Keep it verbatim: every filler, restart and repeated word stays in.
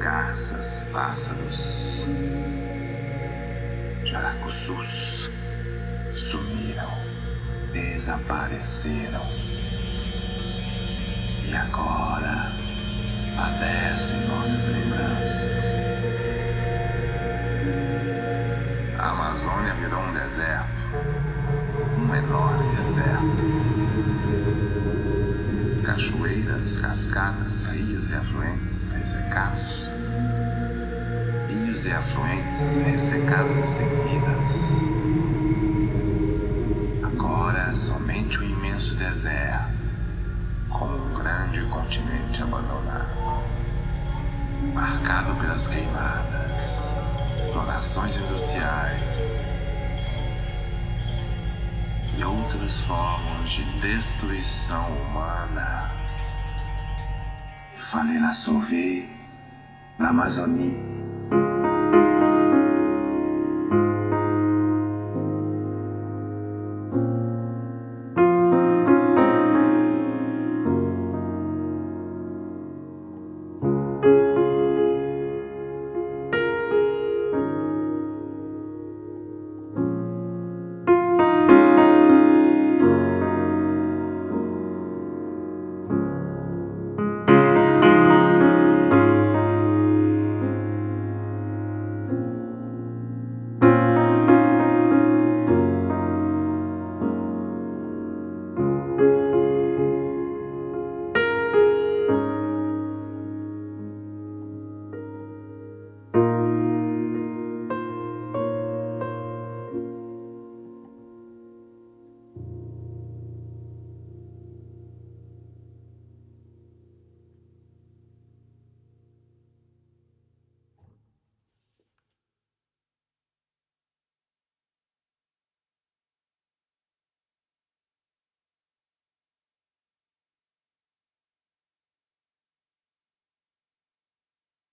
garças, pássaros, jaracuçus sumiram, desapareceram e agora padecem nossas lembranças. A Amazônia virou um deserto, um enorme deserto. Cachoeiras, cascadas, rios e afluentes ressecados. Rios e afluentes ressecados e sem vidas. Agora somente um imenso deserto, com um grande continente abandonado, marcado pelas queimadas, explorações industriais e outras formas de destruição humana. Fallait la sauver, l'Amazonie.